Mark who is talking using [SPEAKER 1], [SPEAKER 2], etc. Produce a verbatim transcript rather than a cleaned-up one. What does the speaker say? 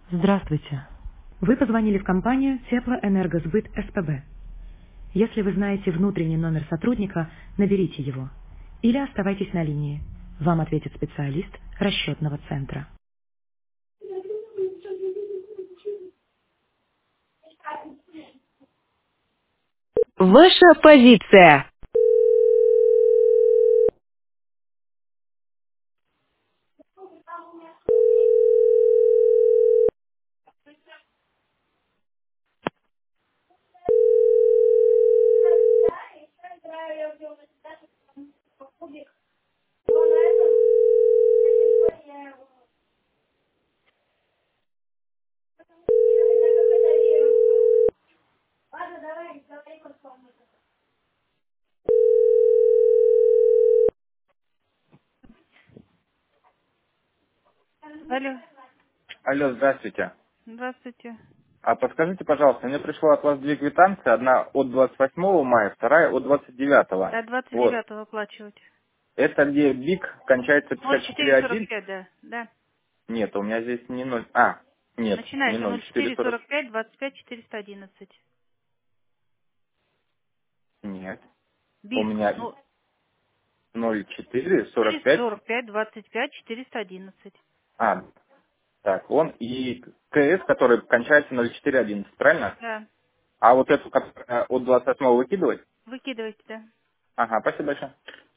[SPEAKER 1] Здравствуйте. Вы позвонили в компанию Теплоэнергосбыт СПБ. Если вы знаете внутренний номер сотрудника, наберите его. Или оставайтесь на линии. Вам ответит специалист расчетного центра. Ваша позиция.
[SPEAKER 2] Алло,
[SPEAKER 1] Алло, здравствуйте.
[SPEAKER 2] здравствуйте.
[SPEAKER 1] А подскажите, пожалуйста, мне пришло от вас две квитанции. Одна от двадцать восьмого мая, вторая от двадцать девятого.
[SPEAKER 2] До двадцать
[SPEAKER 1] Вот.
[SPEAKER 2] девятого выплачивать.
[SPEAKER 1] Это где БИК кончается
[SPEAKER 2] Ноль
[SPEAKER 1] пятьдесят четыре
[SPEAKER 2] четыре сорок
[SPEAKER 1] один?
[SPEAKER 2] пять, да. Да.
[SPEAKER 1] Нет, у меня здесь не ноль. А, нет, не
[SPEAKER 2] Начинается
[SPEAKER 1] ноль
[SPEAKER 2] ноль
[SPEAKER 1] четыре
[SPEAKER 2] четыре
[SPEAKER 1] сорок.
[SPEAKER 2] сорок пять двадцать пять четыреста одиннадцать.
[SPEAKER 1] Нет. У
[SPEAKER 2] БИК.
[SPEAKER 1] меня
[SPEAKER 2] Ну,
[SPEAKER 1] ноль четыре сорок
[SPEAKER 2] четыреста
[SPEAKER 1] пять.
[SPEAKER 2] сорок пять двадцать пять четыреста одиннадцать.
[SPEAKER 1] А, так, он и КС, который кончается ноль четыре одиннадцать, правильно?
[SPEAKER 2] Да.
[SPEAKER 1] А вот эту которая от двадцать восьмого выкидывать?
[SPEAKER 2] Выкидывайте, да.
[SPEAKER 1] Ага, спасибо большое.